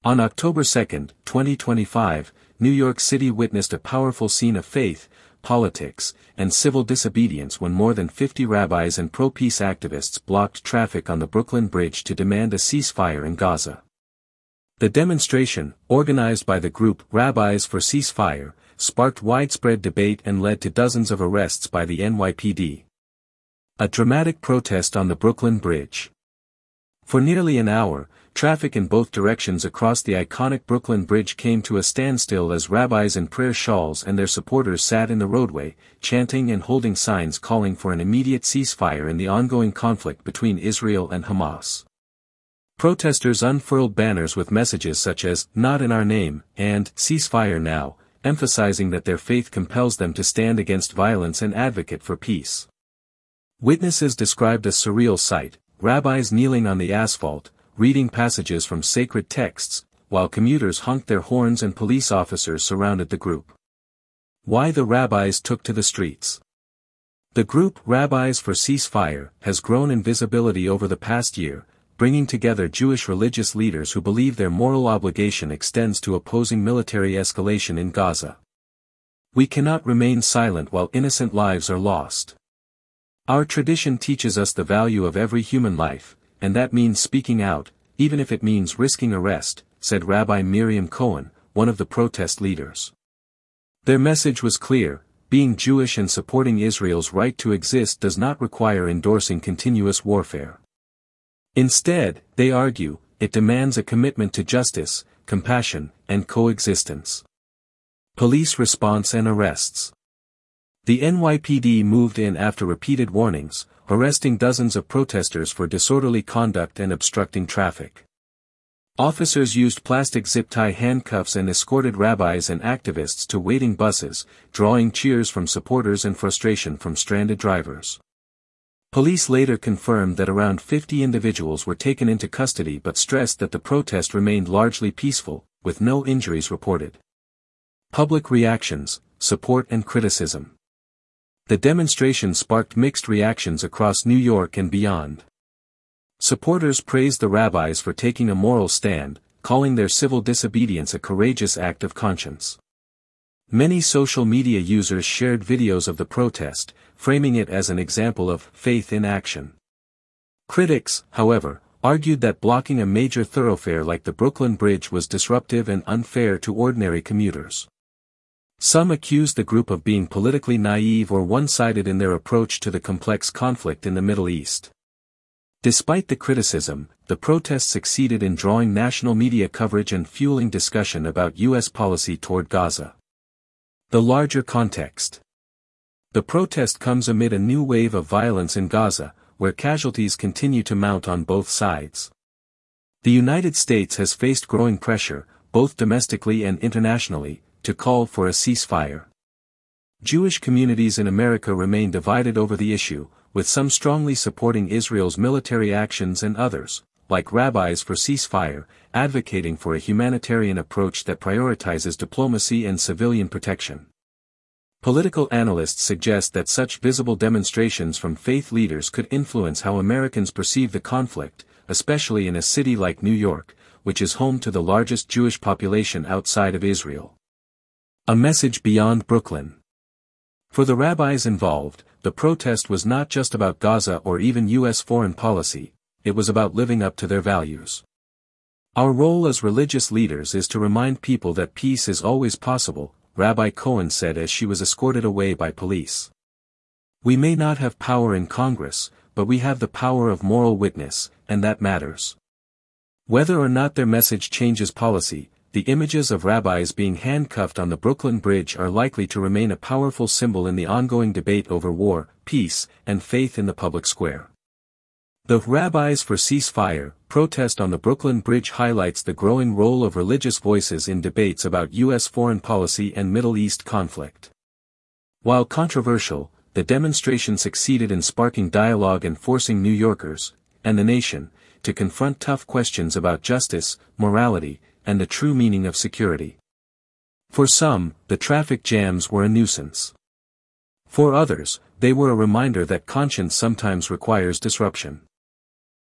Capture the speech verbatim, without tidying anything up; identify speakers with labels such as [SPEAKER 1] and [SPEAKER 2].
[SPEAKER 1] On October second, twenty twenty-five, New York City witnessed a powerful scene of faith, politics, and civil disobedience when more than fifty rabbis and pro-peace activists blocked traffic on the Brooklyn Bridge to demand a ceasefire in Gaza. The demonstration, organized by the group Rabbis for Ceasefire, sparked widespread debate and led to dozens of arrests by the N Y P D. A dramatic protest on the Brooklyn Bridge. For nearly an hour, traffic in both directions across the iconic Brooklyn Bridge came to a standstill as rabbis in prayer shawls and their supporters sat in the roadway, chanting and holding signs calling for an immediate ceasefire in the ongoing conflict between Israel and Hamas. Protesters unfurled banners with messages such as, "Not in our name," and "Ceasefire now," emphasizing that their faith compels them to stand against violence and advocate for peace. Witnesses described a surreal sight, rabbis kneeling on the asphalt, reading passages from sacred texts, while commuters honked their horns and police officers surrounded the group. Why the rabbis took to the streets. The group Rabbis for Ceasefire has grown in visibility over the past year, bringing together Jewish religious leaders who believe their moral obligation extends to opposing military escalation in Gaza. We cannot remain silent while innocent lives are lost. Our tradition teaches us the value of every human life, and that means speaking out, even if it means risking arrest, said Rabbi Miriam Cohen, one of the protest leaders. Their message was clear: being Jewish and supporting Israel's right to exist does not require endorsing continuous warfare. Instead, they argue, it demands a commitment to justice, compassion, and coexistence. Police response and arrests. The N Y P D moved in after repeated warnings, arresting dozens of protesters for disorderly conduct and obstructing traffic. Officers used plastic zip-tie handcuffs and escorted rabbis and activists to waiting buses, drawing cheers from supporters and frustration from stranded drivers. Police later confirmed that around fifty individuals were taken into custody but stressed that the protest remained largely peaceful, with no injuries reported. Public reactions, support and criticism. The demonstration sparked mixed reactions across New York and beyond. Supporters praised the rabbis for taking a moral stand, calling their civil disobedience a courageous act of conscience. Many social media users shared videos of the protest, framing it as an example of faith in action. Critics, however, argued that blocking a major thoroughfare like the Brooklyn Bridge was disruptive and unfair to ordinary commuters. Some accused the group of being politically naive or one-sided in their approach to the complex conflict in the Middle East. Despite the criticism, the protest succeeded in drawing national media coverage and fueling discussion about U S policy toward Gaza. The larger context. The protest comes amid a new wave of violence in Gaza, where casualties continue to mount on both sides. The United States has faced growing pressure, both domestically and internationally, to call for a ceasefire. Jewish communities in America remain divided over the issue, with some strongly supporting Israel's military actions and others, like Rabbis for Ceasefire, advocating for a humanitarian approach that prioritizes diplomacy and civilian protection. Political analysts suggest that such visible demonstrations from faith leaders could influence how Americans perceive the conflict, especially in a city like New York, which is home to the largest Jewish population outside of Israel. A message beyond Brooklyn. For the rabbis involved, the protest was not just about Gaza or even U S foreign policy, it was about living up to their values. Our role as religious leaders is to remind people that peace is always possible, Rabbi Cohen said as she was escorted away by police. We may not have power in Congress, but we have the power of moral witness, and that matters. Whether or not their message changes policy, the images of rabbis being handcuffed on the Brooklyn Bridge are likely to remain a powerful symbol in the ongoing debate over war, peace, and faith in the public square. The Rabbis for Ceasefire protest on the Brooklyn Bridge highlights the growing role of religious voices in debates about U S foreign policy and Middle East conflict. While controversial, the demonstration succeeded in sparking dialogue and forcing New Yorkers, and the nation, to confront tough questions about justice, morality, and the true meaning of security. For some, the traffic jams were a nuisance. For others, they were a reminder that conscience sometimes requires disruption.